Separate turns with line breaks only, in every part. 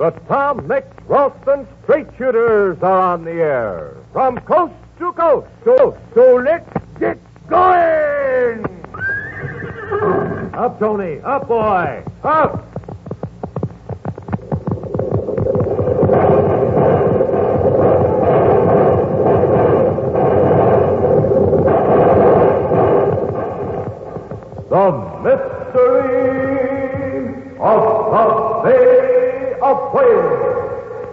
The Tom Mix Ralston Straight Shooters are on the air. From coast to coast. So let's get going! Up, Tony. Up, boy. Up! The Mystery of the Bay of Whales.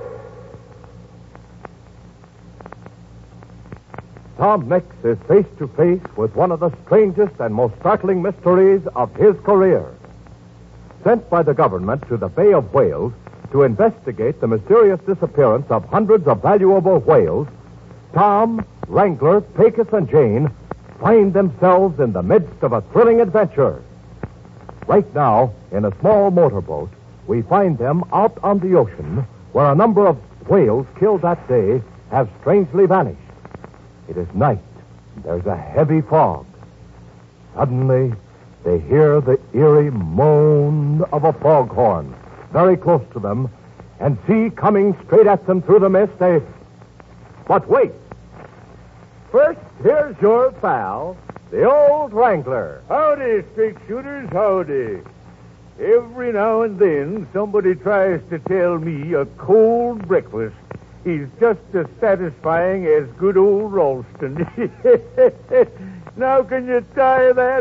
Tom Mix is face to face with one of the strangest and most startling mysteries of his career. Sent by the government to the Bay of Whales to investigate the mysterious disappearance of hundreds of valuable whales, Tom, Wrangler, Pecos, and Jane find themselves in the midst of a thrilling adventure. Right now, in a small motorboat, we find them out on the ocean where a number of whales killed that day have strangely vanished. It is night. There's a heavy fog. Suddenly, they hear the eerie moan of a foghorn very close to them and see coming straight at them through the mist a... But wait! First, here's your pal, the old Wrangler.
Howdy, straight shooters, howdy. Every now and then, somebody tries to tell me a cold breakfast is just as satisfying as good old Ralston. Now can you tie that?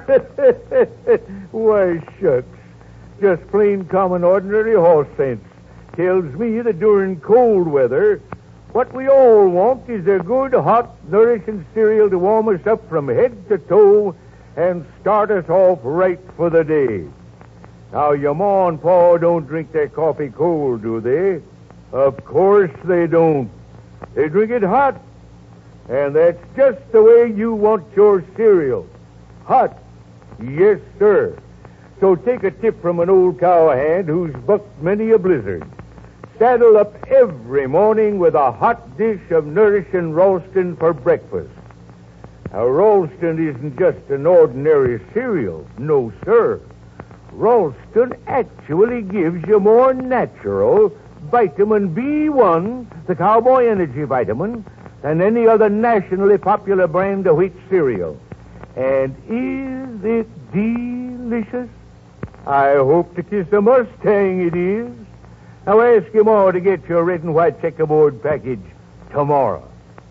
Why, shucks. Just plain common ordinary horse sense tells me that during cold weather, what we all want is a good, hot, nourishing cereal to warm us up from head to toe and start us off right for the day. Now, your ma and pa don't drink their coffee cold, do they? Of course they don't. They drink it hot. And that's just the way you want your cereal. Hot. Yes, sir. So take a tip from an old cowhand who's bucked many a blizzard. Saddle up every morning with a hot dish of nourishing Ralston for breakfast. Now, Ralston isn't just an ordinary cereal. No, sir. Ralston actually gives you more natural vitamin B1, the cowboy energy vitamin, than any other nationally popular brand of wheat cereal. And is it delicious? I hope to kiss a Mustang it is. Now ask your ma to get your red and white checkerboard package tomorrow.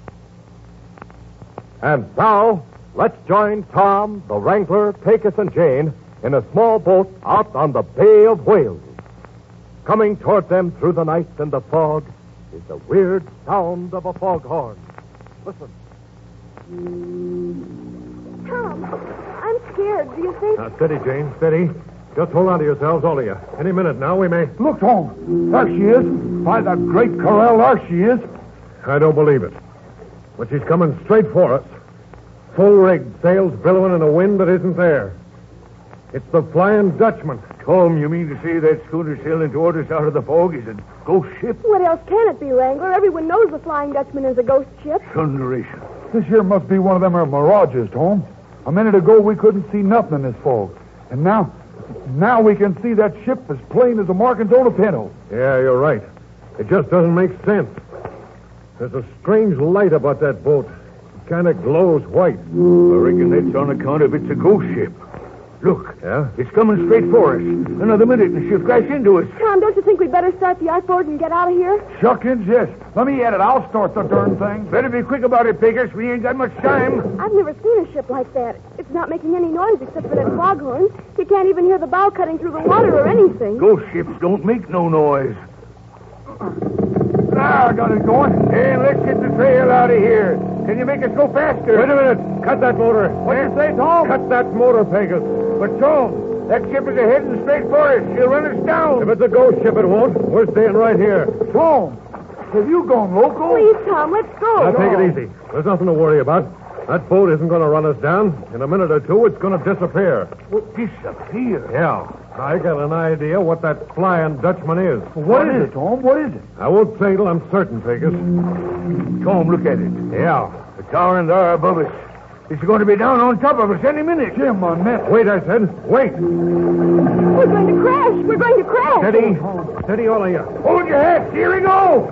And now, let's join Tom, the Wrangler, Pecos, and Jane in a small boat out on the Bay of Whales. Coming toward them through the night and the fog is the weird sound of a foghorn. Listen.
Tom, I'm scared. Do you think...
Now, steady, Jane, steady. Just hold on to yourselves, all of you. Any minute now, we may...
Look, Tom. There she is. By the great corral, there she is.
I don't believe it. But she's coming straight for us. Full rigged, sails billowing in a wind that isn't there. It's the Flying Dutchman.
Tom, you mean to say that schooner sailing toward us out of the fog is a ghost ship?
What else can it be, Wrangler? Everyone knows the Flying Dutchman is a ghost ship.
Thunderation.
This here must be one of them mirages, Tom. A minute ago, we couldn't see nothing in this fog. And now we can see that ship as plain as the markings on a pinto.
Yeah, you're right. It just doesn't make sense. There's a strange light about that boat. It kind of glows white.
I reckon that's on account of it's a ghost ship. Look.
Yeah?
It's coming straight for us. Another minute and she'll crash into us.
Tom, don't you think we'd better start the outboard and get out of here?
Shuckins, yes. Let me at it. I'll start the darn thing.
Better be quick about it, Pecos. We ain't got much time.
I've never seen a ship like that. It's not making any noise except for that foghorn. You can't even hear the bow cutting through the water or anything.
Ghost ships don't make no noise.
Now I got it going.
Hey, let's get the trail out of here. Can you make us go faster?
Wait a minute. Cut that motor.
What do you say, Tom?
Cut that motor, Pecos.
But, Tom, that ship is heading straight for us. She'll run us down.
If it's a ghost ship, it won't. We're staying right here.
Tom, have you gone local?
Please, Tom, let's go.
Now, take it easy. There's nothing to worry about. That boat isn't going to run us down. In a minute or two, it's going to disappear.
What, disappear?
Yeah. I got an idea what that Flying Dutchman is.
What is it, Tom? What is it?
I won't say till I'm certain, Pecos.
Tom, look at it.
Yeah.
The tower there above us. It's going to be down on top of us any minute.
Jim, on that.
Wait, I said. Wait.
We're going to crash. We're going to crash.
Steady. Steady, all of you.
Hold your head. Here we go.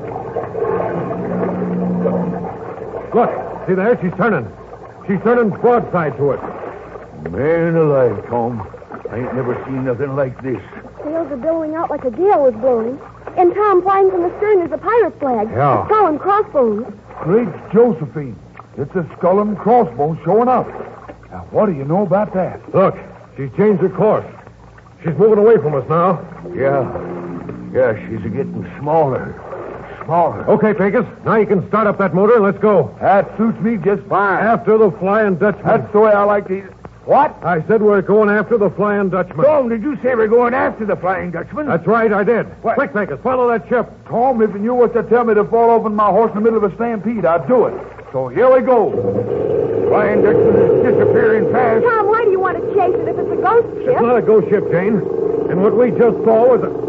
Look, see there? She's turning. She's turning broadside to us.
Man alive, Tom. I ain't never seen nothing like this.
Sails are billowing out like a gale was blowing. And Tom, flying from the stern is a pirate flag.
Yeah.
A skull and crossbones.
Great Josephine. It's a skull and crossbones showing up. Now, what do you know about that?
Look, she's changed her course. She's moving away from us now.
Yeah, she's getting smaller. Smaller.
Okay, Pecos. Now you can start up that motor and let's go.
That suits me just fine.
After the Flying Dutchman.
That's the way I like to... What?
I said we're going after the Flying Dutchman.
Tom, did you say we're going after the Flying Dutchman?
That's right, I did.
What?
Quick, Pecos, follow that ship.
Tom, if you was to tell me to fall over my horse in the middle of a stampede, I'd do it. So here we go.
Flying Dutchman is disappearing fast.
Tom, why do you want to chase it if it's a ghost ship?
It's not a ghost ship, Jane. And what we just saw was a...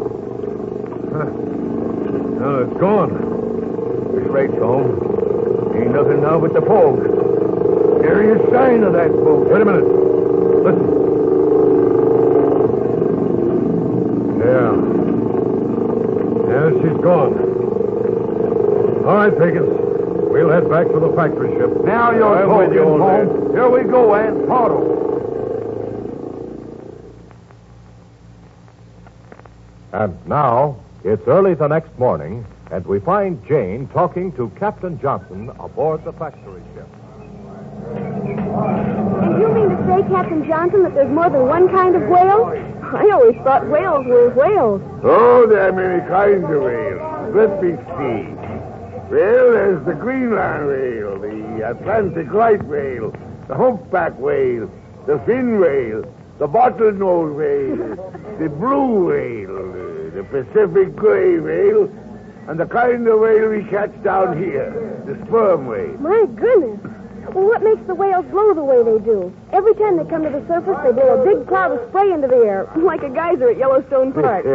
No, it's gone.
That's right, Tom. Ain't nothing now but the fog. There is a sign of that boat.
Wait a minute. Listen. Yeah, she's gone. All right, Pecos. We'll head back to the factory ship.
Now you're
I'm
talking,
with you, old man.
Tom. Here we go, Aunt Pardo.
And now, it's early the next morning, and we find Jane talking to Captain Johnson aboard the factory ship.
And you mean to say, Captain Johnson, that there's more than one kind of whale? I always thought whales were whales.
Oh, there are many kinds of whales. Let me see. Well, there's the Greenland whale, the Atlantic right whale, the humpback whale, the fin whale, the bottlenose whale, the blue whale, the Pacific gray whale, and the kind of whale we catch down here, the sperm whale.
My goodness. Well, what makes the whales blow the way they do? Every time they come to the surface, they blow a big cloud of spray into the air, like a geyser at Yellowstone Park.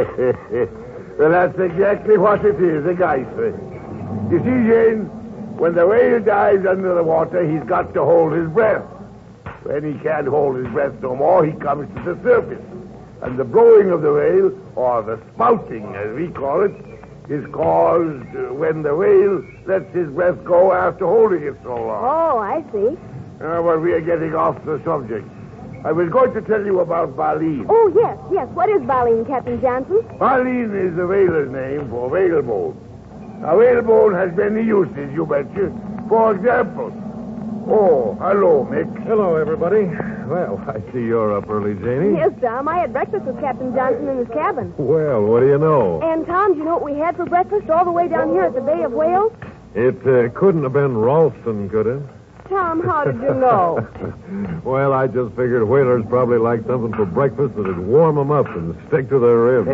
Well, that's exactly what it is, a geyser. You see, Jane, when the whale dives under the water, he's got to hold his breath. When he can't hold his breath no more, he comes to the surface. And the blowing of the whale, or the spouting, as we call it, is caused when the whale lets his breath go after holding it so long.
Oh, I see.
But we are getting off the subject. I was going to tell you about Baleen.
Oh, yes. What is Baleen, Captain Johnson?
Baleen is the whaler's name for whalebone. Now, whalebone has many uses, you betcha. For example... Oh, hello, Mick.
Hello, everybody. Well, I see you're up early, Janie.
Yes, Tom. I had breakfast with Captain Johnson in his cabin.
Well, what do you know?
And, Tom, do you know what we had for breakfast all the way down here at the Bay of Whales?
It couldn't have been Ralston, could it?
Tom, how did you know?
Well, I just figured whalers probably like something for breakfast that'd warm them up and stick to their ribs.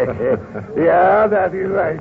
Yeah, that is right.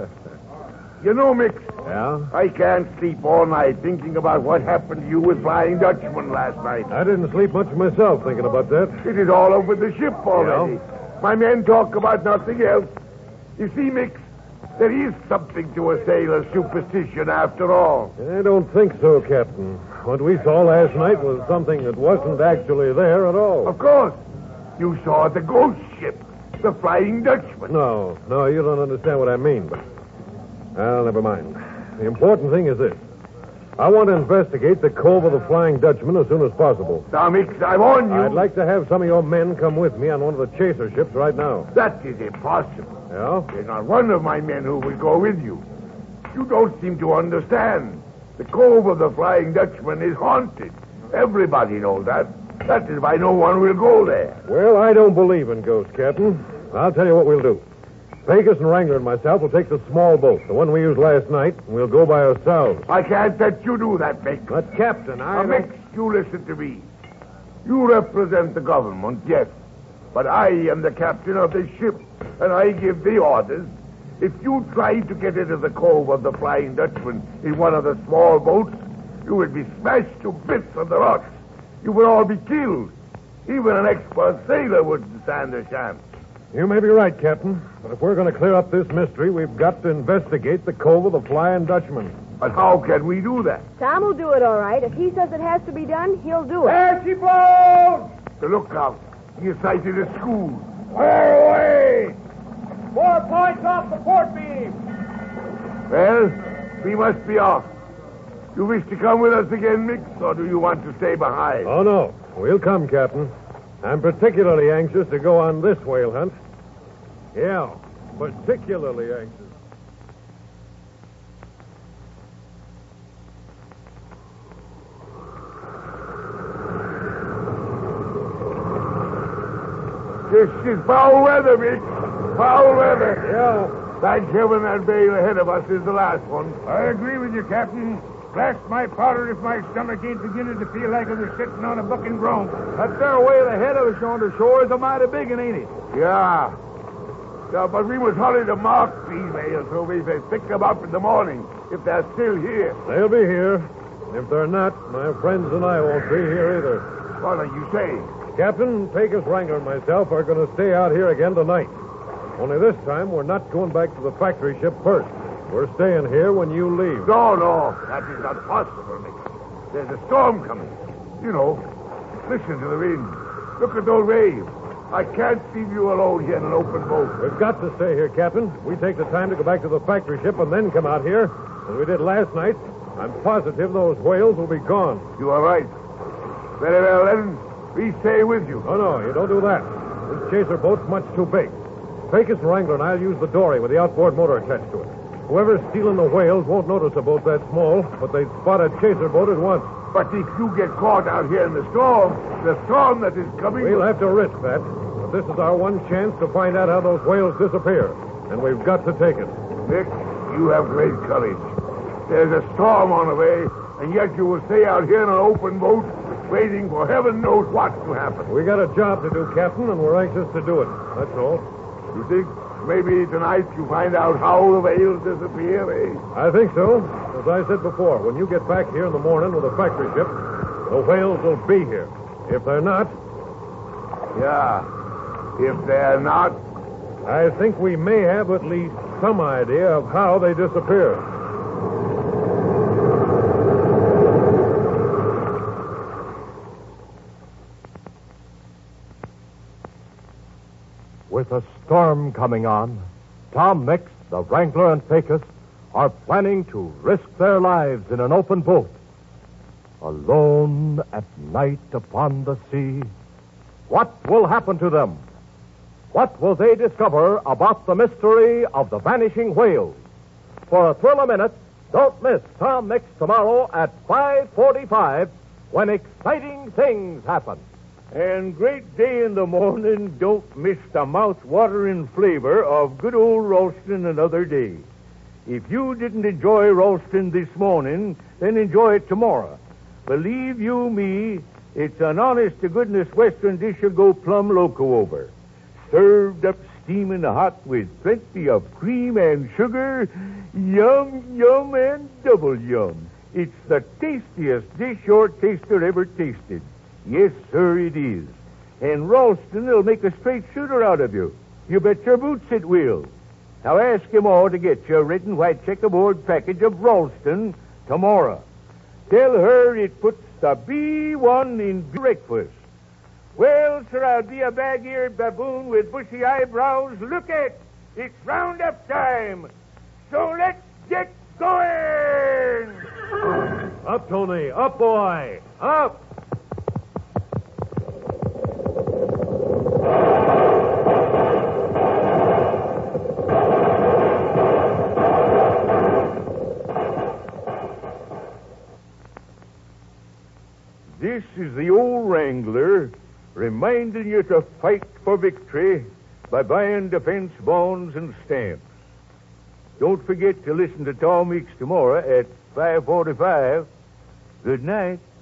You know, Mick,
Yeah?
I can't sleep all night thinking about what happened to you with Flying Dutchman last night.
I didn't sleep much myself thinking about that.
It is all over the ship already. My men talk about nothing else. You see, Mick, there is something to a sailor's superstition after all.
I don't think so, Captain. What we saw last night was something that wasn't actually there at all.
Of course. You saw the ghost ship, the Flying Dutchman.
No, you don't understand what I mean. But, well, never mind. The important thing is this. I want to investigate the Cove of the Flying Dutchman as soon as possible.
Now, Mick, I warn you.
I'd like to have some of your men come with me on one of the chaser ships right now.
That is impossible.
Yeah?
There's not one of my men who will go with you. You don't seem to understand. The Cove of the Flying Dutchman is haunted. Everybody knows that. That is why no one will go there.
Well, I don't believe in ghosts, Captain. I'll tell you what we'll do. Pecos and Wrangler and myself will take the small boat, the one we used last night, and we'll go by ourselves.
I can't let you do that, Mick.
But, Captain,
Now, Mick, you listen to me. You represent the government, yes. But I am the captain of this ship, and I give the orders. If you try to get into the Cove of the Flying Dutchman in one of the small boats, you would be smashed to bits on the rocks. You would all be killed. Even an expert sailor wouldn't stand a chance.
You may be right, Captain. But if we're going to clear up this mystery, we've got to investigate the Cove of the Flying Dutchman.
But how can we do that?
Tom will do it all right. If he says it has to be done, he'll do it.
There she blows! The lookout. He has sighted a school. Fire away! Well, we must be off. You wish to come with us again, Mix, or do you want to stay behind?
Oh, no. We'll come, Captain. I'm particularly anxious to go on this whale hunt. Yeah, particularly anxious.
This is foul weather, Mix. Foul weather.
Yeah.
Thank heaven that bay ahead of us is the last one.
I agree with you, Captain. Blast my powder if my stomach ain't beginning to feel like it was sitting on a bucking bronc.
That there whale ahead of us yonder shore is a mighty big one, ain't it?
Yeah. Yeah, but we must hurry to mark these whales so we may pick them up in the morning if they're still here.
They'll be here. If they're not, my friends and I won't be here either.
What are you saying?
Captain, Pecos, Wrangler, and myself are going to stay out here again tonight. Only this time, we're not going back to the factory ship first. We're staying here when you leave.
No, that is not possible, Nick. There's a storm coming. You know, listen to the wind. Look at those waves. I can't leave you alone here in an open boat.
We've got to stay here, Captain. We take the time to go back to the factory ship and then come out here, as we did last night. I'm positive those whales will be gone.
You are right. Very well, then. We stay with you.
Oh, no, you don't do that. This chaser boat's much too big. Pecos and Wrangler and I'll use the dory with the outboard motor attached to it. Whoever's stealing the whales won't notice a boat that small, but they'd spot a chaser boat at once.
But if you get caught out here in the storm that is coming...
We'll have to risk that. But this is our one chance to find out how those whales disappear. And we've got to take it.
Nick, you have great courage. There's a storm on the way, and yet you will stay out here in an open boat waiting for heaven knows what to happen.
We got a job to do, Captain, and we're anxious to do it. That's all.
You think maybe tonight you find out how the whales disappear, eh?
I think so. As I said before, when you get back here in the morning with the factory ship, the whales will be here. If they're not...
Yeah, if they're not...
I think we may have at least some idea of how they disappear.
With a storm coming on, Tom Mix, the Wrangler, and Pecos are planning to risk their lives in an open boat. Alone at night upon the sea, what will happen to them? What will they discover about the mystery of the vanishing whales? For a thrill a minute, don't miss Tom Mix tomorrow at 5:45 when exciting things happen.
And great day in the morning, don't miss the mouth-watering flavor of good old Ralston another day. If you didn't enjoy Ralston this morning, then enjoy it tomorrow. Believe you me, it's an honest-to-goodness Western dish you'll go plumb loco over. Served up steaming hot with plenty of cream and sugar. Yum, yum, and double yum. It's the tastiest dish your taster ever tasted. Yes, sir, it is. And Ralston will make a straight shooter out of you. You bet your boots it will. Now ask him all to get you a red and white checkerboard package of Ralston tomorrow. Tell her it puts the B1 in breakfast. Well, sir, I'll be a bag-eared baboon with bushy eyebrows. Look at, it's roundup time. So let's get going.
Up, Tony. Up, boy. Up.
This is the old Wrangler reminding you to fight for victory by buying defense bonds and stamps. Don't forget to listen to Tom Mix tomorrow at 5:45. Good night.